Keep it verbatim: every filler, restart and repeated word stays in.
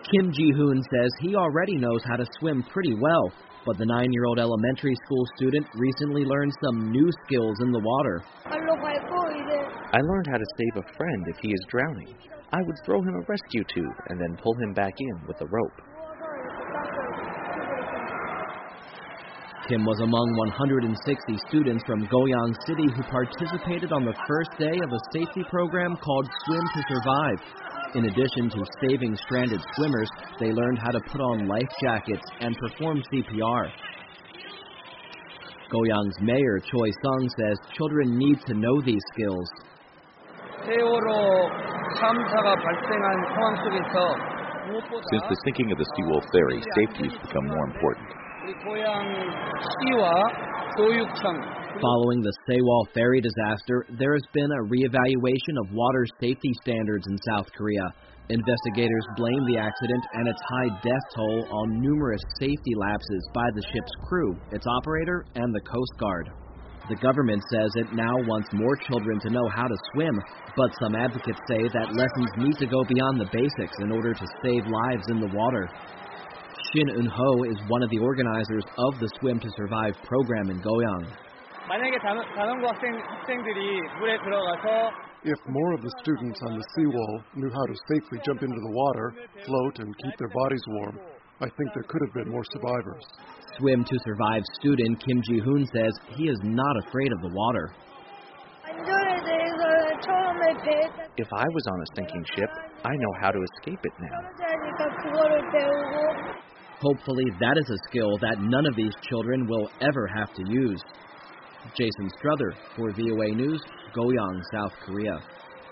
Kim Ji-hoon says he already knows how to swim pretty well, but the nine-year-old elementary school student recently learned some new skills in the water. I learned how to save a friend if he is drowning. I would throw him a rescue tube and then pull him back in with a rope. Kim was among one hundred sixty students from Goyang City who participated on the first day of a safety program called Swim to Survive. In addition to saving stranded swimmers, they learned how to put on life jackets and perform C P R. Goyang's mayor Choi Sung says children need to know these skills. Since the sinking of the Seawolf ferry, safety has become more important. Following the Sewol ferry disaster, there has been a reevaluation of water safety standards in South Korea. Investigators blame the accident and its high death toll on numerous safety lapses by the ship's crew, its operator, and the Coast Guard. The government says it now wants more children to know how to swim, but some advocates say that lessons need to go beyond the basics in order to save lives in the water. Shin Eun-ho is one of the organizers of the Swim to Survive program in Goyang. If more of the students on the seawall knew how to safely jump into the water, float, and keep their bodies warm, I think there could have been more survivors. Swim to Survive student Kim Ji-hoon says he is not afraid of the water. If I was on a sinking ship, I know how to escape it now. Hopefully that is a skill that none of these children will ever have to use. Jason Struther for V O A News, Goyang, South Korea.